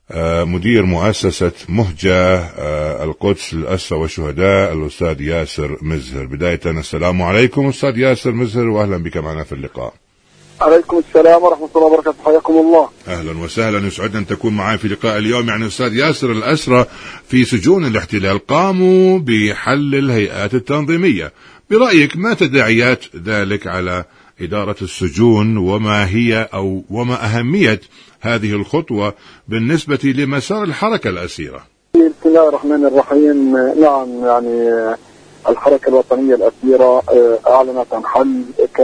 مدير مؤسسة مهجة القدس للأسرى والشهداء الأستاذ ياسر مزهر. بداية السلام عليكم أستاذ ياسر مزهر، وأهلا بك معنا في اللقاء. عليكم السلام ورحمة الله وبركاته، حياكم الله. أهلا وسهلا، يسعدنا أن تكون معي في لقاء اليوم. يعني أستاذ ياسر، الأسرى في سجون الاحتلال قاموا بحل الهيئات التنظيمية، برأيك ما تداعيات ذلك على إدارة السجون، وما هي أو وما أهمية هذه الخطوة بالنسبة لمسار الحركة الأسيرة؟ بسم الله الرحمن الرحيم. نعم، يعني الحركة الوطنية الأسيرة أعلنت عن حل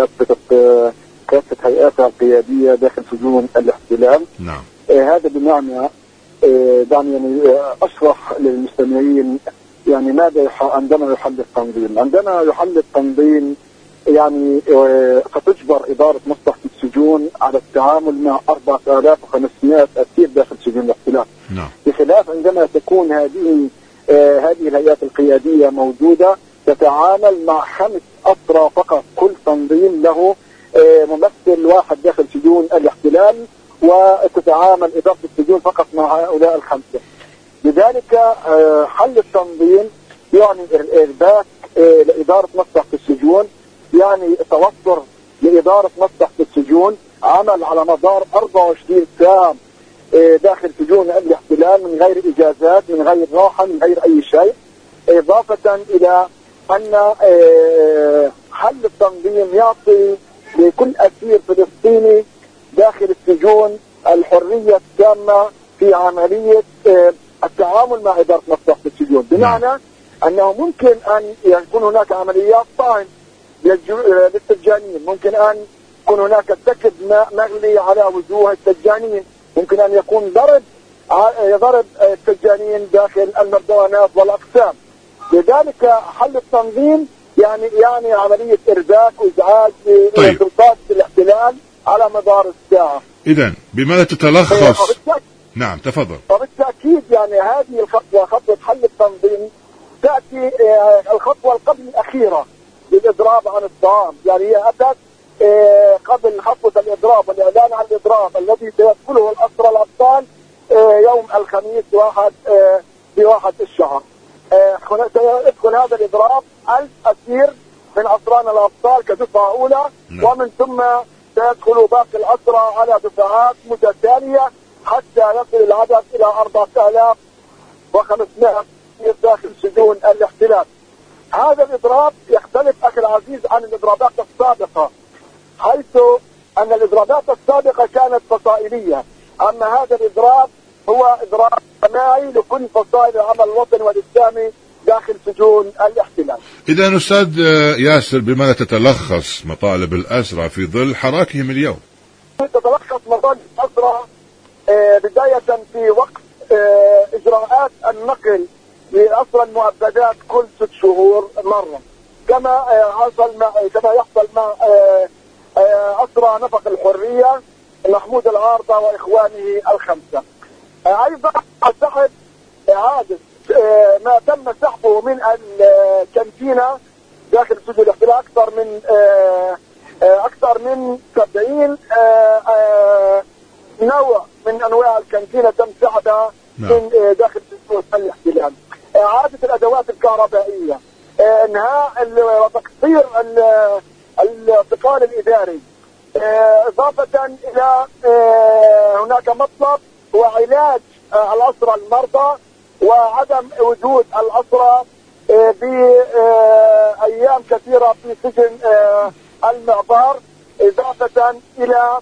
كافة هيئاتها القيادية داخل سجون الاحتلال. نعم. هذا بمعنى دعني يعني أشرح للمستمعين يعني ماذا عندما يحل التنظيم. عندما يحل التنظيم يعني فتجبر إدارة مصلحة السجون على التعامل مع 4500 أسير داخل سجون الاحتلال. نعم. بخلاف عندما تكون هذه الهيئات القيادية موجودة، تتعامل مع 5 أسرى فقط. كل تنظيم له ممثل واحد داخل سجون الاحتلال، وتتعامل إدارة السجون فقط مع هؤلاء 5. لذلك حل التنظيم يعني إرباك لإدارة مصلحة السجون، يعني توفر لإدارة مصلحة السجون عمل على مدار 24 ساعة داخل سجون الاحتلال من غير إجازات، من غير راحة، من غير أي شيء. إضافة إلى أن حل التنظيم يعطي لكل أسير فلسطيني داخل السجون الحرية التامة في عملية التعامل مع إدارة مصلحة السجون، بمعنى أنه ممكن أن يكون هناك عمليات طعن للسجانين، ممكن أن يكون هناك سكب ماء مغلي على وجوه السجانين، ممكن أن يكون ضرب السجانين داخل المردوانات والأقسام. لذلك حل التنظيم يعني عملية إرباك وإزعاج لسلطات الاحتلال على مدار الساعة. إذن بماذا تتلخص؟ نعم تفضل. وبالتأكيد يعني هذه الخطوة، خطوة حل التنظيم، تأتي الخطوة قبل الأخيرة للإضراب عن الطعام. يعني هي أتت قبل خطوة الإضراب والإعلان عن الإضراب الذي سيدخله الأسرى الأبطال يوم الخميس في 1 الشهر. سيدخل هذا الإضراب 1000 أسير من أسرانا الأبطال كدفعة أولى، ومن ثم سيدخل باقي الأسرى على دفعات متتالية حتى يصل العدد إلى 4500 داخل سجون الاحتلال. هذا الإضراب يختلف أخي العزيز عن الإضرابات السابقة، حيث أن الإضرابات السابقة كانت فصائلية، أما هذا الإضراب هو إضراب جماعي لكل فصائل العمل الوطني والإسلامي داخل سجون الاحتلال. إذا أستاذ ياسر، بماذا تتلخص مطالب الأسرى في ظل حراكهم اليوم؟ تتلخص مطالب الأسرى بداية في وقت إجراءات النقل لأسرى المؤبدات كل 6 شهور مرة، كما يحصل مع أسرى نفق الحرية محمود العارضة وإخوانه 5. أيضا سحب إعادة ما تم سحبه من الكانتينة داخل سجون الاحتلال. أكثر من 70 نوع من أنواع الكانتينة تم سحبها من داخل سجون الاحتلال. إعادة الأدوات الكهربائية، إنهاء وتقصير الاعتقال الإداري. إضافة إلى هناك مطلب هو علاج الأسرى المرضى وعدم وجود الأسرى بأيام كثيرة في سجن المعبر. إضافة إلى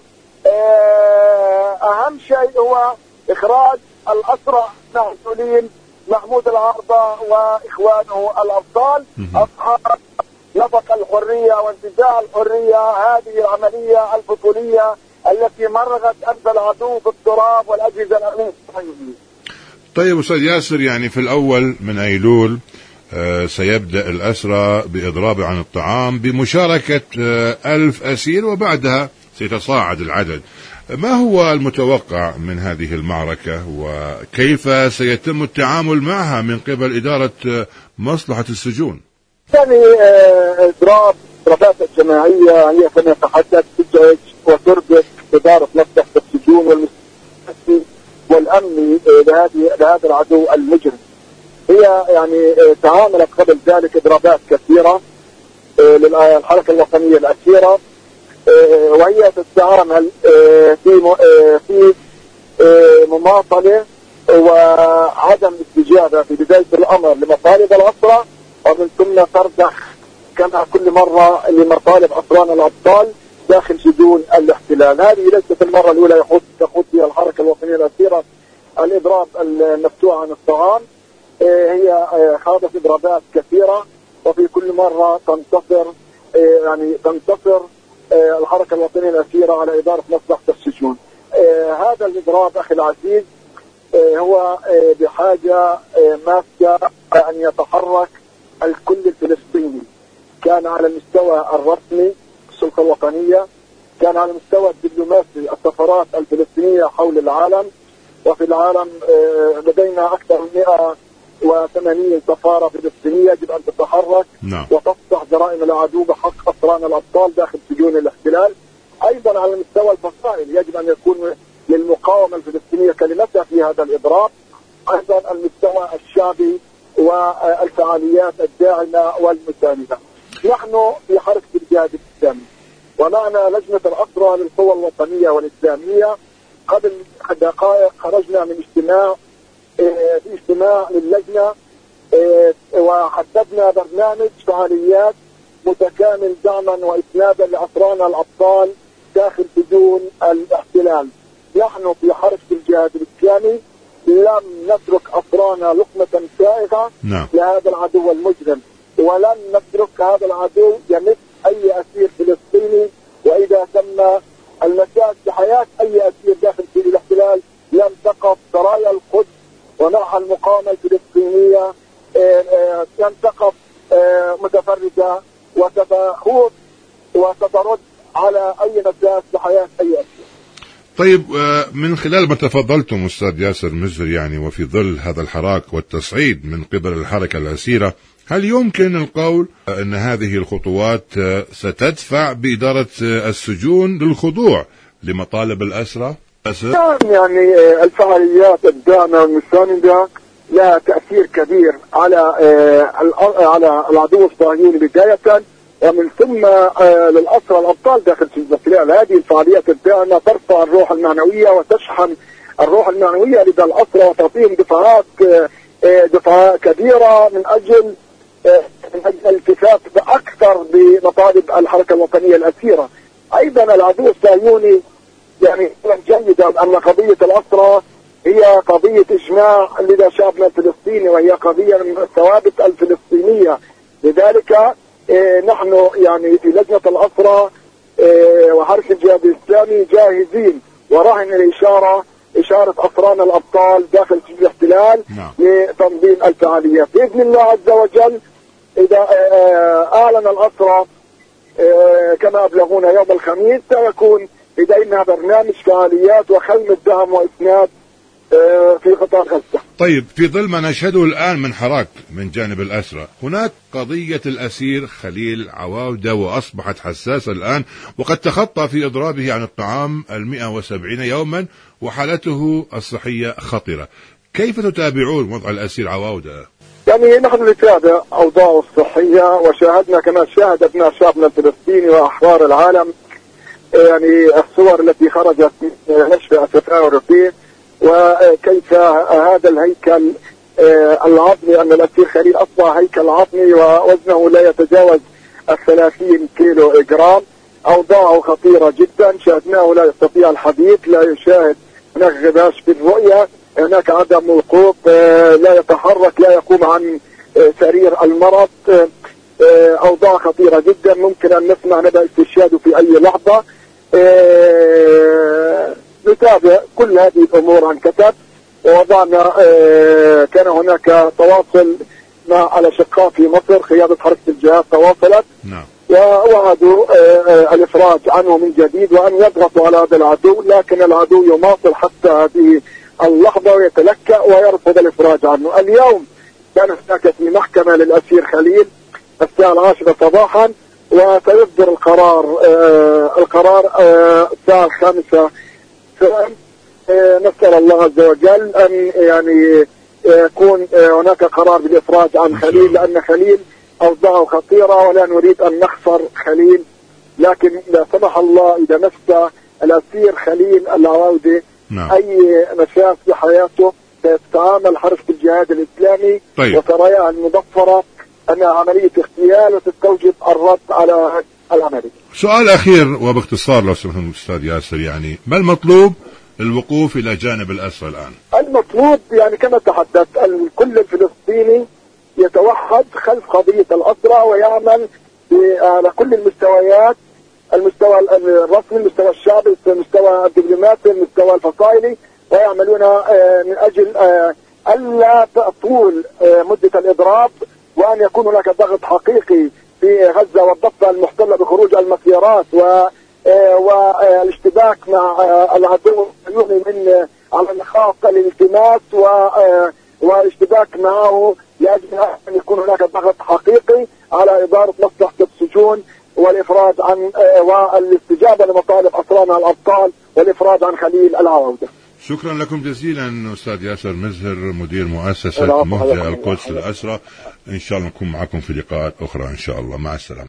أهم شيء هو إخراج الأسرى المعزولين محمود العارضة وإخوانه الأبطال أصحاب نفق الحرية وانتزاع الحرية، هذه العملية البطولية التي مرغت أنف العدو في التراب والأجهزة الأمنية. طيب أستاذ ياسر، يعني في الأول من أيلول سيبدأ الأسرى بإضراب عن الطعام بمشاركة 1000 أسير، وبعدها سيتصاعد العدد. ما هو المتوقع من هذه المعركة، وكيف سيتم التعامل معها من قبل إدارة مصلحة السجون؟ يعني إضرابات الجماعية هي كما يتحدث تزعج وتربك إدارة مصلحة السجون والمستشفى والأمني لهذا العدو المجرم. هي يعني تعاملت قبل ذلك إضرابات كثيرة للحركة الوطنية الأسيرة، وهي تتعامل في مماطلة وعدم استجابة في بداية الأمر لمطالب الأسرى، ومن ثم ترجح كما كل مرة لمطالب أسرانا الأبطال داخل سجون الاحتلال. هذه ليست المرة الأولى تخوض فيها الحركة الوطنية الأسيرة الإضراب المفتوح عن الطعام. هي خاضت إضرابات كثيرة، وفي كل مرة تنتصر الحركة الوطنية الأسيرة على إدارة مصلحة السجون. هذا الإضراب أخي العزيز هو بحاجة ماسة أن يتحرك الكل الفلسطيني، كان على المستوى الرسمي السلطة الوطنية، كان على المستوى الدبلوماسي السفارات الفلسطينية حول العالم. وفي العالم لدينا أكثر من 180 سفارة فلسطينية يجب أن تتحرك وتفضح جرائم العدو بحق أسرانا الأبطال داخل سجون الاحتلال. أيضا على مستوى الفصائل يجب أن يكون للمقاومة الفلسطينية كلمتها في هذا الإضراب. أيضا المستوى الشعبي والفعاليات الداعمة والمساندة. نحن في حركة الجهاد الإسلامي ومعنا لجنة الأسرى للقوى الوطنية والإسلامية. قبل دقائق خرجنا من اجتماع للجنة، وحددنا برنامج فعاليات متكامل دعما وإسنادا لأسرانا الأبطال داخل سجون الاحتلال. نحن في حركة الجهاد الإسلامي لم نترك أسرانا لقمة سائغة لهذا العدو المجرم، ولن نترك هذا العدو يمس أي أسير فلسطيني، وإذا تم المساس بحياة أي أسير داخل سجون الاحتلال لم تقف سرايا القدس ومعها المقاومة الفلسطينية لم تقف متفردة وتخوض وتترد على أي مساس بحياة أي أسير. طيب، من خلال ما تفضلتم أستاذ ياسر مزر يعني، وفي ظل هذا الحراك والتصعيد من قبل الحركة الأسيرة، هل يمكن القول أن هذه الخطوات ستدفع بإدارة السجون للخضوع لمطالب الأسرى؟ يعني الفعاليات الداعمة والمساندة لها تأثير كبير على العدو الصهيوني بداية، ومن ثم للأسرى الأبطال داخل سجون الاحتلال. هذه الفعاليات الداعمة ترفع الروح المعنوية وتشحن الروح المعنوية لدى الأسرى وتعطيهم دفعات كبيرة من أجل الالتفات أكثر بمطالب الحركة الوطنية الأسيرة. أيضا العدو الصهيوني يعني جيدا أن قضية الأسرى هي قضية إجماع لدى شعبنا الفلسطيني، وهي قضية من الثوابت الفلسطينية. لذلك نحن يعني في لجنة الأسرى وحركة الجهاد الإسلامي جاهزين ورهن الإشارة إشارة أسرانا الأبطال داخل سجون الاحتلال لتنظيم الفعاليات بإذن الله عز وجل. إذا أعلن الأسرى كما أبلغونا يوم الخميس سيكون لدينا برنامج فعاليات وخيمة دعم وإسناد في قطاع غزة. طيب، في ظل ما نشهده الآن من حراك من جانب الأسرى، هناك قضية الأسير خليل عواودة وأصبحت حساسة الآن، وقد تخطى في إضرابه عن الطعام 170 يوما وحالته الصحية خطرة. كيف تتابعون وضع الأسير عواودة؟ يعني نحن نتابع أوضاعه الصحية، وشاهدنا كما شاهد أبناء شعبنا الفلسطيني وأحرار العالم يعني الصور التي خرجت من نشر التفاعل فيه، وكيف هذا الهيكل العظمي، أن الأسير خليل أصبح هيكل عظمي ووزنه لا يتجاوز 30 كيلو جرام. أوضاعه خطيرة جدا، شاهدناه لا يستطيع الحديث، لا يشاهد، هناك غباش في الرؤية، هناك عدم وقوف، لا يتحرك، لا يقوم عن سرير المرض. أوضاع خطيرة جدا، ممكن أن نسمع ندى استشهاده في أي لحظة. نتابع كل هذه الأمور عن كتب، ووضعنا كان هناك تواصل مع الأشقاء في مصر، قيادة حركة الجهاد تواصلت ووعدوا الإفراج عنه من جديد وأن يضغطوا على هذا العدو، لكن العدو يماطل حتى هذه اللحظة ويتلكأ ويرفض الإفراج عنه. اليوم كان هناك في محكمة للأسير خليل الساعة 10 صباحا، وسيصدر القرار الساعة 5 نسأل الله عز وجل أن يعني يكون هناك قرار بالإفراج عن خليل، لأن خليل أوضاعه خطيرة ولا نريد أن نخسر خليل. لكن لا سمح الله إذا نفس الأسير خليل العواودة أي مشاكل في حياته سيتعامل حركة الجهاد الإسلامي وسراياها المضفرة أنها عملية اغتيال وتستوجب الرد على العملية. سؤال أخير وباختصار لو سمحت أستاذ ياسر، يعني ما المطلوب الوقوف إلى جانب الأسرى الآن؟ المطلوب يعني كما تحدث الكل الفلسطيني يتوحد خلف قضية الأسرى ويعمل على كل المستويات، المستوى الرسمي، المستوى الشعبي، المستوى الدبلوماسي، المستوى الفصائلي، ويعملون من أجل ألا تطول مدة الإضراب، وأن يكون هناك ضغط حقيقي في غزة والضفة المحتلة بخروج المسيرات والاشتباك مع العدو الصهيوني من على نقاط الالتماس والاشتباك معه لأجل أن يكون هناك ضغط حقيقي على إدارة مصلحة السجون والإفراج عن والاستجابة لمطالب أسرانا الأبطال والإفراج عن خليل العودة. شكرا لكم جزيلا أستاذ ياسر مزهر مدير مؤسسة مهجة القدس للأسرى. إن شاء الله نكون معكم في لقاءات أخرى إن شاء الله. مع السلامة.